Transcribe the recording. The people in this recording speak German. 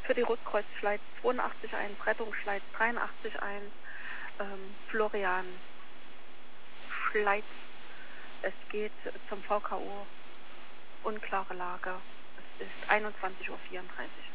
für die Rückkreuzschleiz 82 1, Rettungsschleiz 83 1, Florian Schleiz. Es geht zum VKO. Unklare Lage. Es ist 21:34 Uhr.